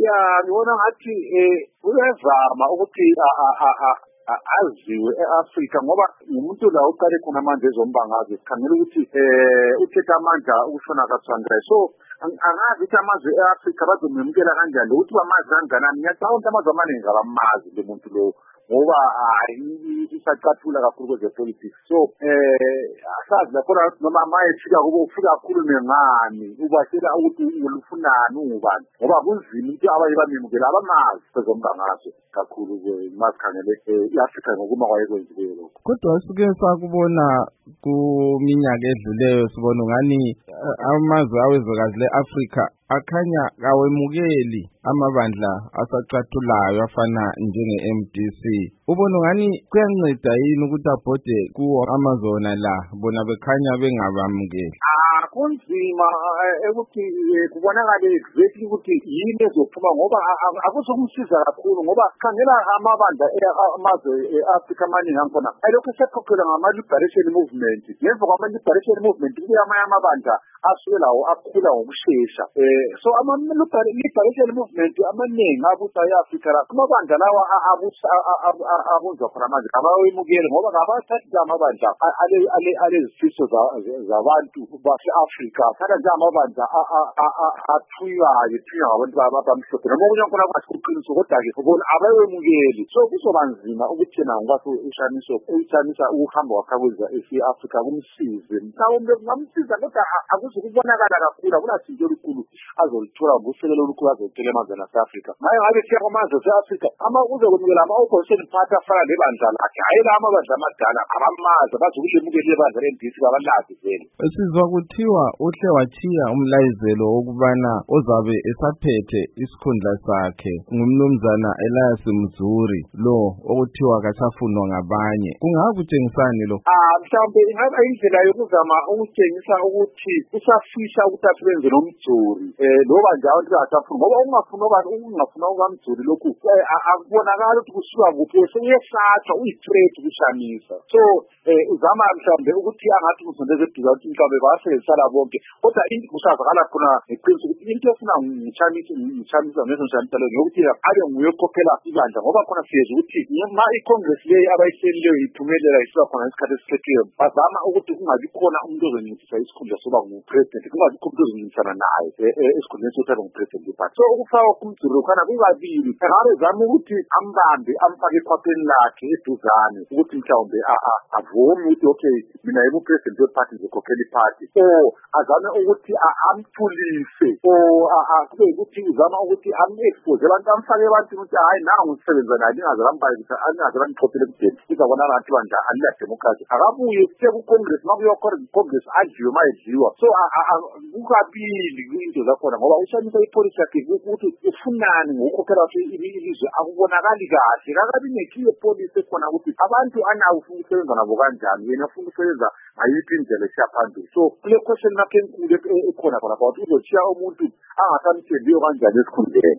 ngibona ngathi uyazama ukuthi aziwe eAfrika ngoba umuntu la uqale khona manje ezombangazwe sikhangela ukuthi uthethe amandla ukushona kaTsvangirai. So angazi ukuthi amazwe eAfrika bazomemukela kanjani ukuthi bamazi kangakanani. Ngiyacabanga ukuthi amazwe amaningi abamazi lo muntu lo ngoba isaqathula kakhulu kwezepolitics. So asazi lapho noma mayefika kubo ufika kakhulu ngani ubashela ukuthi ufunani ubani ngoba kunzima ukuthi abaye bamemukela abamazi bezombangazwe kakhulu masikhangele iAfrika ngokuma kwayekwenziwe lokho. Kodwa sike sakubona kuminyaka edluleyo sibona ngani amazwe awezwekazi leAfrika akhanya kawemukeli amabandla asaqathulayo afana njenge-MDC. Ubona ngani kuyanceda yini ukuthi abhode kuwo amazona la bona bekhanya bengabamukeli? Kunzima ukuthi kubonakale exactly ukuthi yini ezophuma ngoba akuzokumsiza kakhulu ngoba khangela amabandla amazwe eAfrika amaningi angkhona ayilokhu esekhokhelwa ngama-liberation movement. Ngemva kwama-liberation movement kubuye amanye amabandla asuke lawo akhula ngokushesha. So ama-liberation movement amaningi abusa e-Afrika la amabandla lawa abunzwa khona manje abawemukeli ngoba ngabathathi amabandla alezifiso zabantu base-Afrika kana nje amabandla athunywayo ngabantu abamhlophe noma okunye khona kwasiqiniso kodwa-ke bona abawemukeli. So kuzoba nzima ukuthi yena ngikwazi ushanisa ukuhamba kwakhe e-Afrika kumsize mhlawumbe kungamsiza kodwa akuzukubonakala kakhulu akunasinto olukhulu azolithola ngosekelo olukhulu azolithola emazweni ase-Afrika. Ngaye ngabe siya kwamazwe ase-Afrika uzokwemukela ama-opposition party afana nebandla lakhe hayi la amabandla amadala abamazi abazokulemukela ibandla le-MDC abalazi vele. Sizwa kuthiwa uhle wachiya umlayezelo wokubana ozabe esaphethe isikhundla sakhe ngumnumzana Elias Mzuri lo okuthiwa kasafunwa ngabanye. Kungakutshengisani lo? Mhlawumbe ingaba indlela yokuzama ukutshengisa ukuthi usafisha ukuthi asebenze noMzuri loba njalo ukuthi asafuna ngoba ungafuna ukaMzuri lokhu akubonakala ukuthi kusuka kuphi seyesatha uyi-threat kushamisa. So uzama mhlawumbe ukuthi angathi kusondeze eduze ukuthi mhlawumbe basebenzisana bonke kodwa kusazakala khona ngeqiniso ukuthi into efuna ngichamisa ngesonshamisa leyo ngokuthi abe nguye okhokhela ibandla ngoba khona siyeza ukuthi ma iCongress leyo abayihlelileyo iphumelela isiba khona isikhathi esikhethiwe bazama ukuthi kungabi khona umuntu ozoncintiswa isikhundla soba ngupresident kungabi khona umuntu ozoncintisana naye esikhundleni sokuthi abe ngupresident wephathi. So ukufaka kumZulu khona kukabili angabe zama ukuthi ambambe amfake ekhwapheni lakhe eduzane ukuthi mhlawumbe avume ukuthi okay mina yibu president wephathi ngizokhokhela iphathi or azame ukuthi amthulise or kube ukuthi uzama ukuthi am-expose abantu amfake ebantwini ukuthi hayi nangu usebenza naye ningaze bamqophele ekudeni kuzabonakala ngathi bandla alila-democracy akabuye sekuCongress makuyo Congress adliwe mayedliwa. So kukabili into zakhona ngoba ushamisa ipolisi yakhe ukuthi ufunani ngokukhokhela ilizwe akubonakali kahle kakabi nekhiye policy ekhona ukuthi abantu anawo ufuna ukusebenza nabo kanjani yena ufuna ukusebenza ngayiphi indlela esiya phambili. So kule question lapho enkulu ekhona khona ukuthi uzochiya umuntu angasamthembiyo kanjani esikhundleni.